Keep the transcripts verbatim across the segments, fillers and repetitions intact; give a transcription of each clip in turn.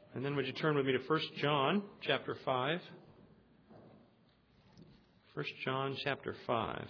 And then would you turn with me to First John chapter five. First John chapter five.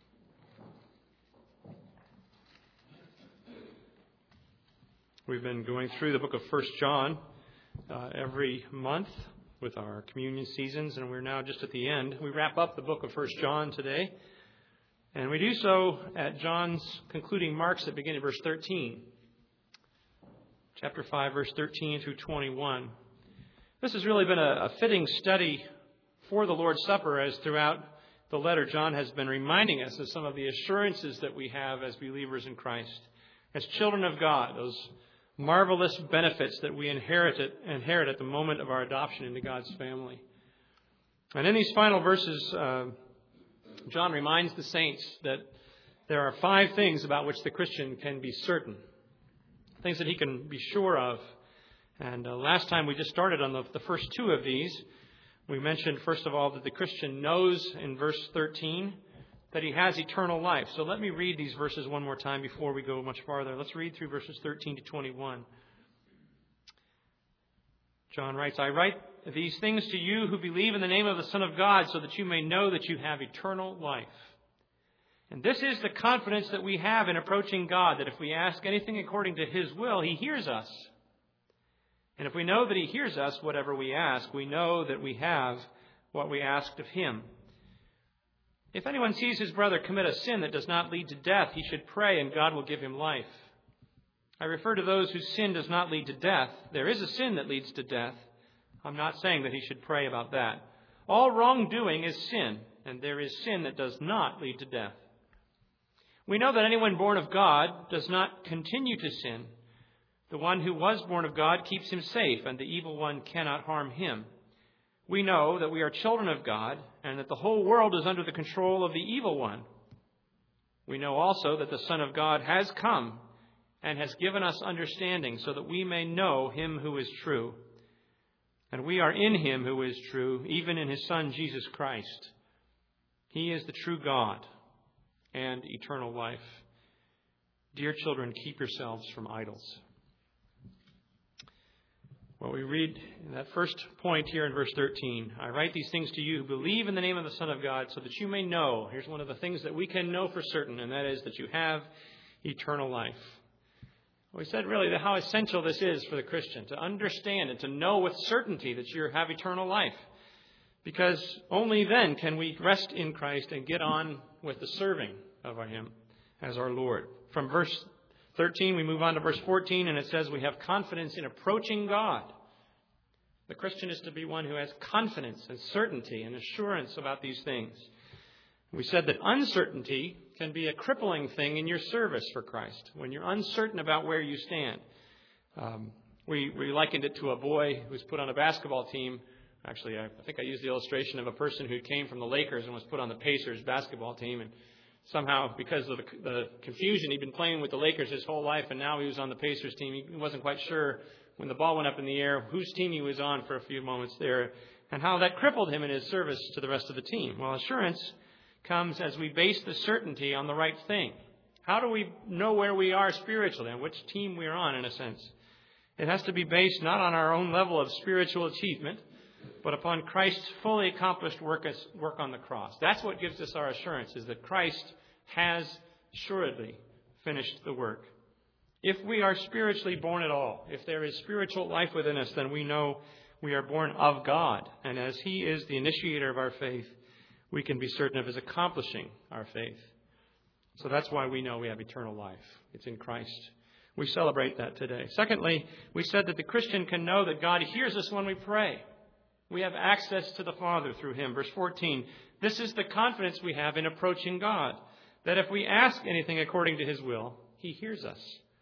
We've been going through the book of First John uh, every month with our communion seasons, and we're now just at the end. We wrap up the book of First John today, and we do so at John's concluding marks at beginning of verse thirteen. Chapter five, verse thirteen through twenty-one. This has really been a, a fitting study for the Lord's Supper, as throughout the letter John has been reminding us of some of the assurances that we have as believers in Christ, as children of God, those marvelous benefits that we inherit at, inherit at the moment of our adoption into God's family. And in these final verses, uh, John reminds the saints that there are five things about which the Christian can be certain. Things that he can be sure of. And uh, last time we just started on the, the first two of these. We mentioned, first of all, that the Christian knows in verse thirteen that he has eternal life. So let me read these verses one more time before we go much farther. Let's read through verses thirteen to twenty-one. John writes, I write these things to you who believe in the name of the Son of God, so that you may know that you have eternal life. And this is the confidence that we have in approaching God, that if we ask anything according to His will, He hears us. And if we know that He hears us, whatever we ask, we know that we have what we asked of Him. If anyone sees his brother commit a sin that does not lead to death, he should pray, and God will give him life. I refer to those whose sin does not lead to death. There is a sin that leads to death. I'm not saying that he should pray about that. All wrongdoing is sin, and there is sin that does not lead to death. We know that anyone born of God does not continue to sin. The one who was born of God keeps him safe, and the evil one cannot harm him. We know that we are children of God, and that the whole world is under the control of the evil one. We know also that the Son of God has come and has given us understanding, so that we may know Him who is true. And we are in Him who is true, even in His Son Jesus Christ. He is the true God and eternal life. Dear children, keep yourselves from idols. Well, we read in that first point here in verse thirteen, I write these things to you who believe in the name of the Son of God, so that you may know. Here's one of the things that we can know for certain, and that is that you have eternal life. We said really that how essential this is for the Christian, to understand and to know with certainty that you have eternal life. Because only then can we rest in Christ and get on with the serving of Him as our Lord. From verse thirteen, we move on to verse fourteen, and it says we have confidence in approaching God. The Christian is to be one who has confidence and certainty and assurance about these things. We said that uncertainty can be a crippling thing in your service for Christ, when you're uncertain about where you stand. Um, we, we likened it to a boy who was put on a basketball team. Actually, I, I think I used the illustration of a person who came from the Lakers and was put on the Pacers basketball team, and somehow, because of the, the confusion, he'd been playing with the Lakers his whole life, and now he was on the Pacers team. He wasn't quite sure when the ball went up in the air whose team he was on for a few moments there, and how that crippled him in his service to the rest of the team. Well, assurance comes as we base the certainty on the right thing. How do we know where we are spiritually and which team we are on, in a sense? It has to be based not on our own level of spiritual achievement, but upon Christ's fully accomplished work, as, work on the cross. That's what gives us our assurance, is that Christ has assuredly finished the work. If we are spiritually born at all, if there is spiritual life within us, then we know we are born of God. And as He is the initiator of our faith, we can be certain of His accomplishing our faith. So that's why we know we have eternal life. It's in Christ. We celebrate that today. Secondly, we said that the Christian can know that God hears us when we pray. We have access to the Father through Him. Verse fourteen, this is the confidence we have in approaching God, that if we ask anything according to His will, He hears us.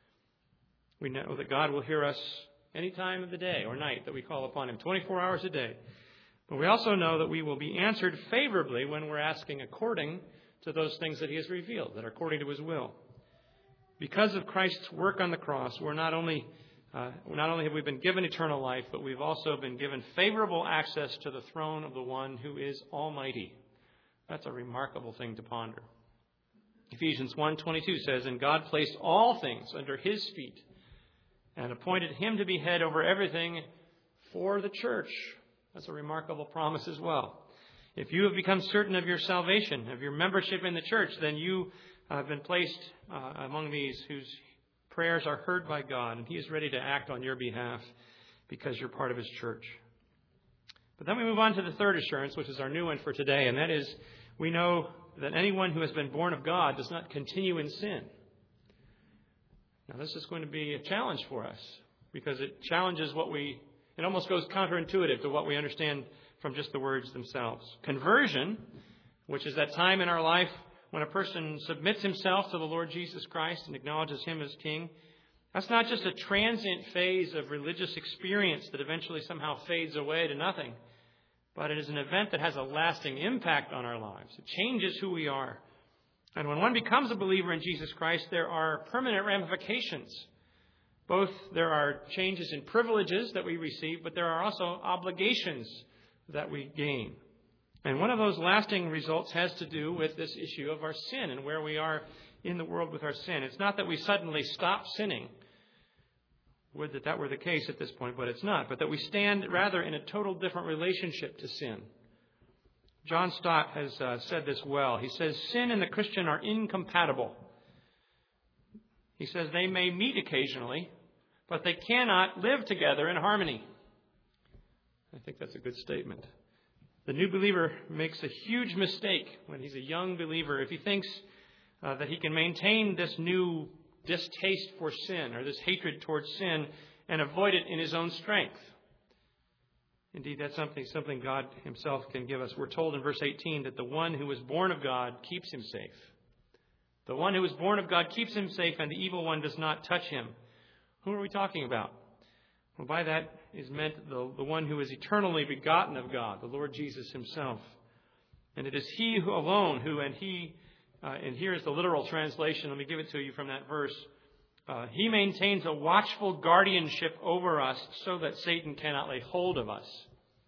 We know that God will hear us any time of the day or night that we call upon Him, twenty-four hours a day. But we also know that we will be answered favorably when we're asking according to those things that He has revealed, that are according to His will. Because of Christ's work on the cross, we're not only uh, not only have we been given eternal life, but we've also been given favorable access to the throne of the one who is almighty. That's a remarkable thing to ponder. Ephesians one twenty-two says, and God placed all things under His feet and appointed Him to be head over everything for the church. That's a remarkable promise as well. If you have become certain of your salvation, of your membership in the church, then you have been placed uh, among these whose prayers are heard by God, and He is ready to act on your behalf because you're part of His church. But then we move on to the third assurance, which is our new one for today, and that is we know that anyone who has been born of God does not continue in sin. Now, this is going to be a challenge for us because it challenges what we, it almost goes counterintuitive to what we understand from just the words themselves. Conversion, which is that time in our life when a person submits himself to the Lord Jesus Christ and acknowledges Him as King, that's not just a transient phase of religious experience that eventually somehow fades away to nothing, but it is an event that has a lasting impact on our lives. It changes who we are. And when one becomes a believer in Jesus Christ, there are permanent ramifications. Both there are changes in privileges that we receive, but there are also obligations that we gain. And one of those lasting results has to do with this issue of our sin and where we are in the world with our sin. It's not that we suddenly stop sinning. Would that that were the case at this point, but it's not. But that we stand rather in a total different relationship to sin. John Stott has uh, said this well. He says, sin and the Christian are incompatible. He says they may meet occasionally, but they cannot live together in harmony. I think that's a good statement. The new believer makes a huge mistake when he's a young believer if he thinks uh, that he can maintain this new distaste for sin or this hatred towards sin and avoid it in his own strength. Indeed, that's something, something God Himself can give us. We're told in verse eighteen that the one who is born of God keeps him safe. The one who is born of God keeps him safe, and the evil one does not touch him. Who are we talking about? Well, by that is meant the, the one who is eternally begotten of God, the Lord Jesus Himself. And it is He who alone who, and He, uh, and here is the literal translation. Let me give it to you from that verse. Uh, he maintains a watchful guardianship over us so that Satan cannot lay hold of us.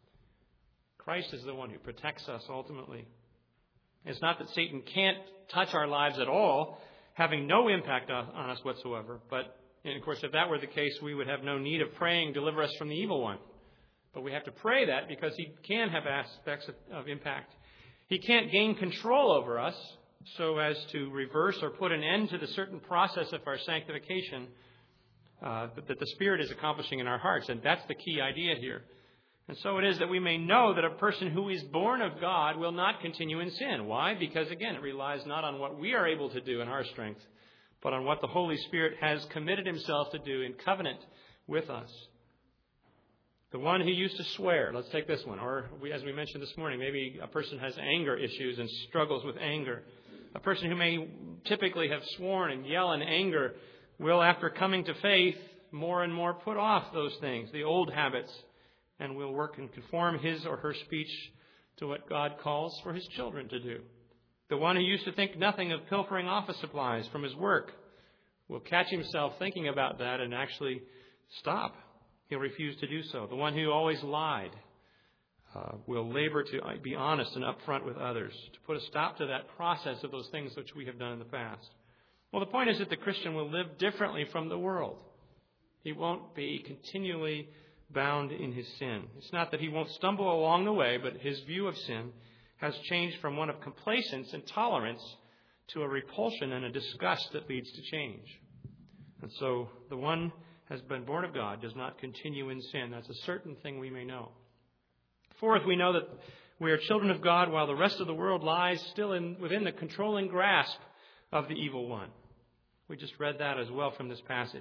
Christ is the one who protects us ultimately. It's not that Satan can't touch our lives at all, having no impact on us whatsoever. But, and of course, if that were the case, we would have no need of praying, deliver us from the evil one. But we have to pray that because he can have aspects of, of impact. He can't gain control over us so as to reverse or put an end to the certain process of our sanctification uh, that the Spirit is accomplishing in our hearts. And that's the key idea here. And so it is that we may know that a person who is born of God will not continue in sin. Why? Because, again, it relies not on what we are able to do in our strength, but on what the Holy Spirit has committed Himself to do in covenant with us. The one who used to swear, let's take this one, or we, as we mentioned this morning, maybe a person has anger issues and struggles with anger. A person who may typically have sworn and yell in anger will, after coming to faith, more and more put off those things, the old habits, and will work and conform his or her speech to what God calls for His children to do. The one who used to think nothing of pilfering office supplies from his work will catch himself thinking about that and actually stop. He'll refuse to do so. The one who always lied uh, will labor to be honest and upfront with others, to put a stop to that process of those things which we have done in the past. Well, the point is that the Christian will live differently from the world. He won't be continually bound in his sin. It's not that he won't stumble along the way, but his view of sin has changed from one of complacence and tolerance to a repulsion and a disgust that leads to change. And so the one has been born of God does not continue in sin. That's a certain thing we may know. Fourth, we know that we are children of God while the rest of the world lies still in, within the controlling grasp of the evil one. We just read that as well from this passage.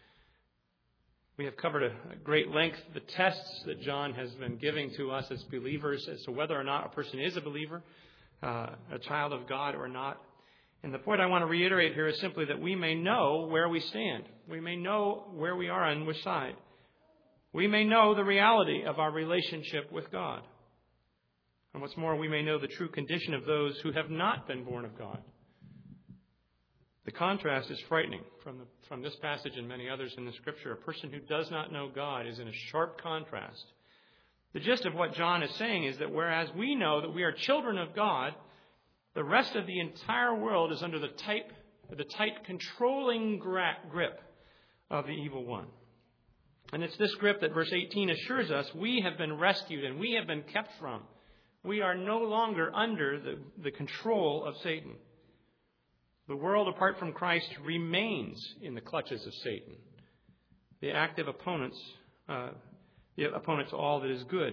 We have covered a great length the tests that John has been giving to us as believers as to whether or not a person is a believer, uh, a child of God or not. And the point I want to reiterate here is simply that we may know where we stand. We may know where we are on which side. We may know the reality of our relationship with God. And what's more, we may know the true condition of those who have not been born of God. The contrast is frightening from, the, from this passage and many others in the Scripture. A person who does not know God is in a sharp contrast. The gist of what John is saying is that whereas we know that we are children of God, the rest of the entire world is under the tight, the tight controlling grip of the evil one. And it's this grip that verse eighteen assures us we have been rescued and we have been kept from. We are no longer under the, the control of Satan. The world apart from Christ remains in the clutches of Satan, the active opponents, uh, the opponent to all that is good.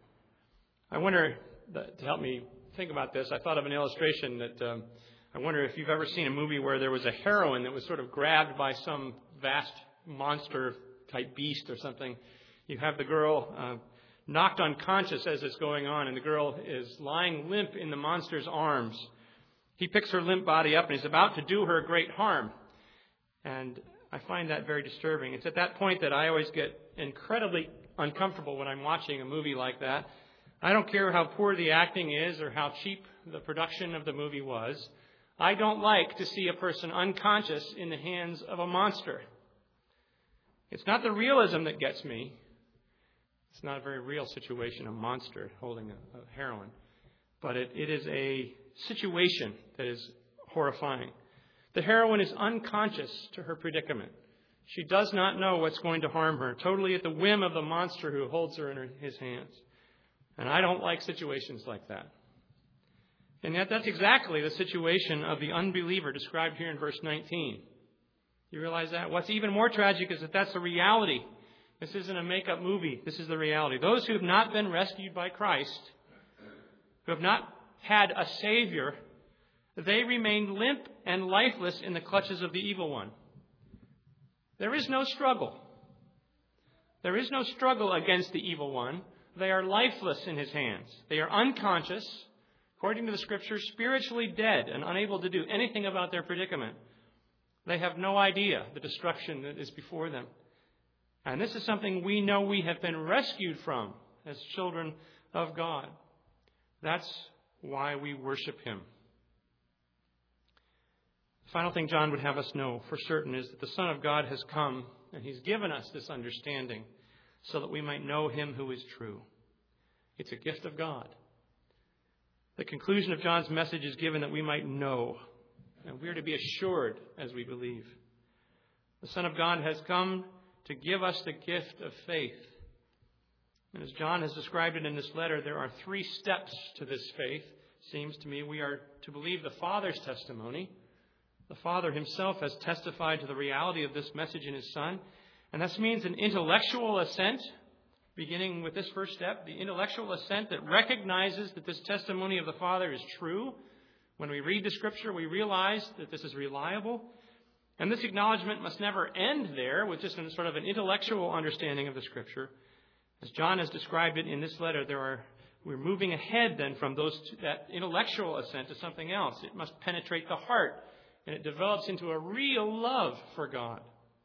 I wonder, that, to help me think about this, I thought of an illustration that um, I wonder if you've ever seen a movie where there was a heroine that was sort of grabbed by some vast monster-type beast or something. You have the girl uh, knocked unconscious as it's going on, and the girl is lying limp in the monster's arms. He picks her limp body up, and he's about to do her great harm. And I find that very disturbing. It's at that point that I always get incredibly uncomfortable when I'm watching a movie like that. I don't care how poor the acting is or how cheap the production of the movie was. I don't like to see a person unconscious in the hands of a monster. It's not the realism that gets me. It's not a very real situation, a monster holding a, a heroine. But it, it is a situation that is horrifying. The heroine is unconscious to her predicament. She does not know what's going to harm her, totally at the whim of the monster who holds her in her, his hands. And I don't like situations like that. And yet that's exactly the situation of the unbeliever described here in verse nineteen. You realize that? What's even more tragic is that that's the reality. This isn't a make-up movie. This is the reality. Those who have not been rescued by Christ, who have not had a Savior, they remain limp and lifeless in the clutches of the evil one. There is no struggle. There is no struggle against the evil one. They are lifeless in his hands. They are unconscious, according to the Scriptures, spiritually dead and unable to do anything about their predicament. They have no idea the destruction that is before them. And this is something we know we have been rescued from as children of God. That's why we worship him. The final thing John would have us know for certain is that the Son of God has come and he's given us this understanding so that we might know him who is true. It's a gift of God. The conclusion of John's message is given that we might know, and we are to be assured as we believe. The Son of God has come to give us the gift of faith. And as John has described it in this letter, there are three steps to this faith. It seems to me we are to believe the Father's testimony. The Father himself has testified to the reality of this message in his Son. And this means an intellectual assent, beginning with this first step, the intellectual assent that recognizes that this testimony of the Father is true. When we read the Scripture, we realize that this is reliable. And this acknowledgement must never end there with just a sort of an intellectual understanding of the Scripture. As John has described it in this letter, there are we're moving ahead then from those that intellectual assent to something else. It must penetrate the heart, and it develops into a real love for God.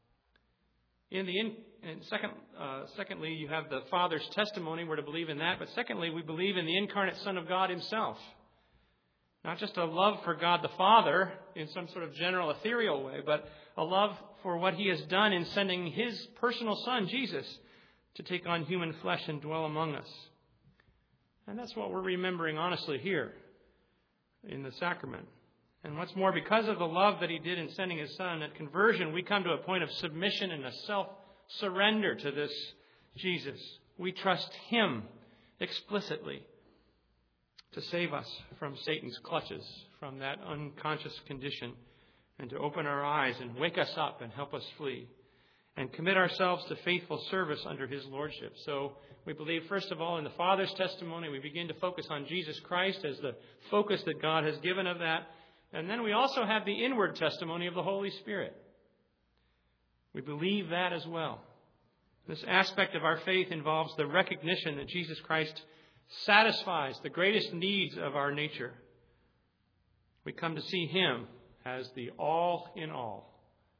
In the in, and second, uh, secondly, you have the Father's testimony. We're to believe in that. But secondly, we believe in the incarnate Son of God himself. Not just a love for God the Father in some sort of general ethereal way, but a love for what he has done in sending his personal Son, Jesus, to take on human flesh and dwell among us. And that's what we're remembering honestly here in the sacrament. And what's more, because of the love that he did in sending his Son, at conversion, we come to a point of submission and a self-surrender to this Jesus. We trust him explicitly to save us from Satan's clutches, from that unconscious condition, and to open our eyes and wake us up and help us flee, and commit ourselves to faithful service under his lordship. So we believe, first of all, in the Father's testimony. We begin to focus on Jesus Christ as the focus that God has given of that. And then we also have the inward testimony of the Holy Spirit. We believe that as well. This aspect of our faith involves the recognition that Jesus Christ satisfies the greatest needs of our nature. We come to see him as the all in all.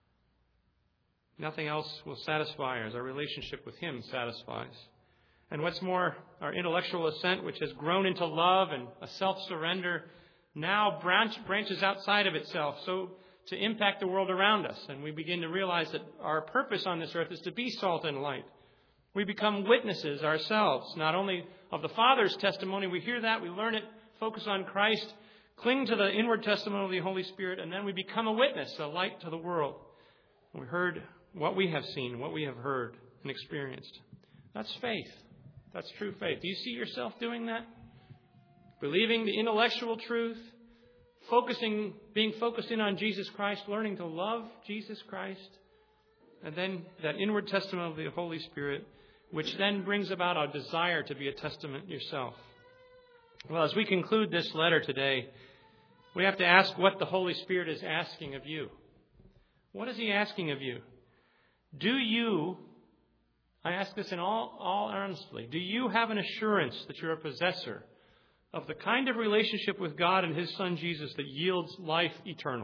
Nothing else will satisfy us. Our relationship with him satisfies. And what's more, our intellectual assent, which has grown into love and a self-surrender, now branch, branches outside of itself, so to impact the world around us. And we begin to realize that our purpose on this earth is to be salt and light. We become witnesses ourselves, not only of the Father's testimony. We hear that, we learn it, focus on Christ, cling to the inward testimony of the Holy Spirit, and then we become a witness, a light to the world. We heard what we have seen, what we have heard. and experienced. That's faith. That's true faith. Do you see yourself doing that? Believing the intellectual truth, focusing, being focused in on Jesus Christ, learning to love Jesus Christ, and then that inward testament of the Holy Spirit, which then brings about a desire to be a testament yourself. Well, as we conclude this letter today, we have to ask what the Holy Spirit is asking of you. What is He asking of you? Do you, I ask this in all, all honestly, do you have an assurance that you're a possessor of the kind of relationship with God and His Son Jesus that yields life eternal?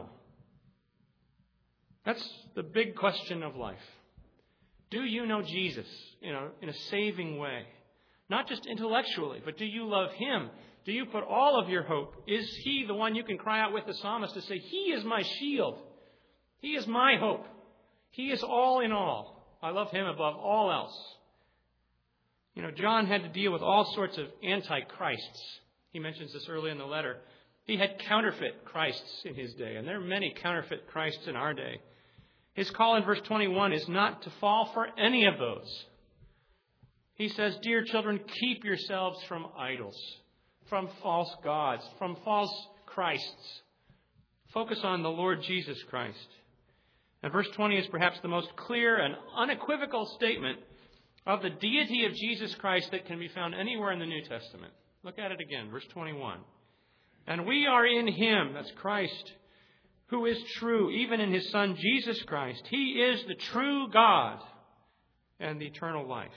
That's the big question of life. Do you know Jesus in a, in a saving way? Not just intellectually, but do you love Him? Do you put all of your hope? Is He the one you can cry out with the psalmist to say, He is my shield. He is my hope. He is all in all. I love Him above all else. You know, John had to deal with all sorts of antichrists. He mentions this early in the letter. He had counterfeit Christs in his day, and there are many counterfeit Christs in our day. His call in verse twenty-one is not to fall for any of those. He says, dear children, keep yourselves from idols, from false gods, from false Christs. Focus on the Lord Jesus Christ. And verse twenty is perhaps the most clear and unequivocal statement of the deity of Jesus Christ that can be found anywhere in the New Testament. Look at it again, verse twenty-one. And we are in Him, that's Christ, who is true, even in His Son Jesus Christ. He is the true God and the eternal life.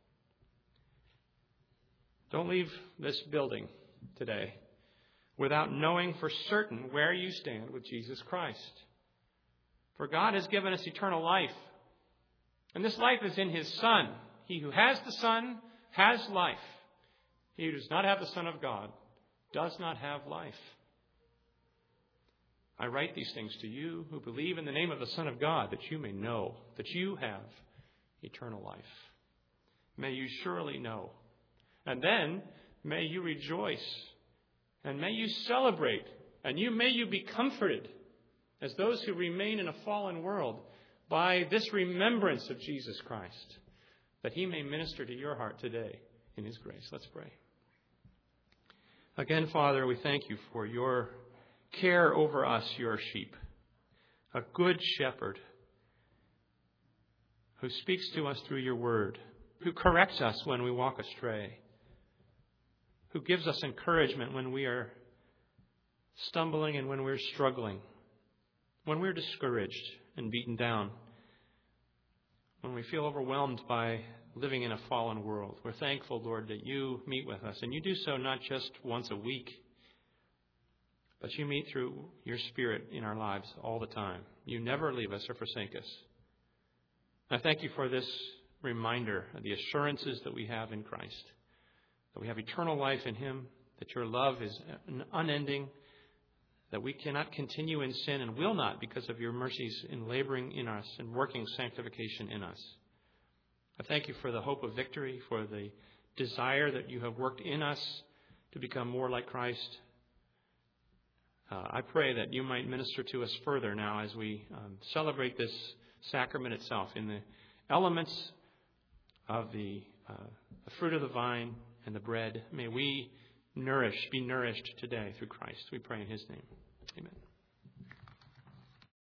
Don't leave this building today without knowing for certain where you stand with Jesus Christ. For God has given us eternal life. And this life is in His Son. He who has the Son has life. He who does not have the Son of God does not have life. I write these things to you who believe in the name of the Son of God, that you may know that you have eternal life. May you surely know. And then may you rejoice. And may you celebrate. And you may you be comforted as those who remain in a fallen world by this remembrance of Jesus Christ, that He may minister to your heart today in His grace. Let's pray. Again, Father, we thank You for Your care over us, Your sheep, a good shepherd who speaks to us through Your word, who corrects us when we walk astray, who gives us encouragement when we are stumbling and when we're struggling, when we're discouraged and beaten down, when we feel overwhelmed by living in a fallen world. We're thankful, Lord, that You meet with us, and You do so not just once a week, but You meet through Your Spirit in our lives all the time. You never leave us or forsake us. I thank You for this reminder of the assurances that we have in Christ, that we have eternal life in Him, that Your love is unending, that we cannot continue in sin and will not because of Your mercies in laboring in us and working sanctification in us. I thank You for the hope of victory, for the desire that You have worked in us to become more like Christ. Uh, I pray that You might minister to us further now as we um, celebrate this sacrament itself in the elements of the, uh, the fruit of the vine and the bread. May we nourish, be nourished today through Christ. We pray in His name. Amen.